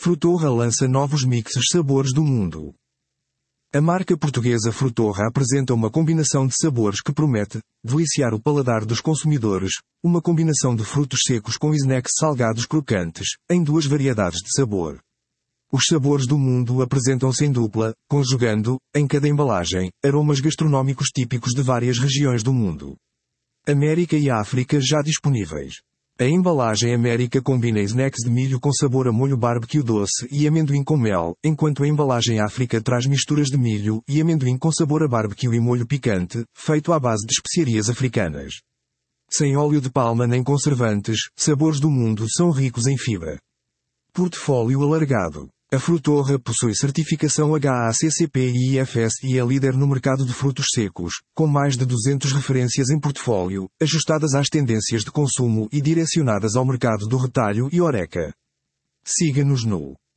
Frutorra lança novos mixes sabores do mundo. A marca portuguesa Frutorra apresenta uma combinação de sabores que promete deliciar o paladar dos consumidores, uma combinação de frutos secos com snacks salgados crocantes, em duas variedades de sabor. Os sabores do mundo apresentam-se em dupla, conjugando, em cada embalagem, aromas gastronómicos típicos de várias regiões do mundo. América e África já disponíveis. A embalagem América combina snacks de milho com sabor a molho barbecue doce e amendoim com mel, enquanto a embalagem África traz misturas de milho e amendoim com sabor a barbecue e molho picante, feito à base de especiarias africanas. Sem óleo de palma nem conservantes, sabores do mundo são ricos em fibra. Portfólio alargado. A Frutorra possui certificação HACCP e IFS e é líder no mercado de frutos secos, com mais de 200 referências em portfólio, ajustadas às tendências de consumo e direcionadas ao mercado do retalho e Horeca. Siga-nos no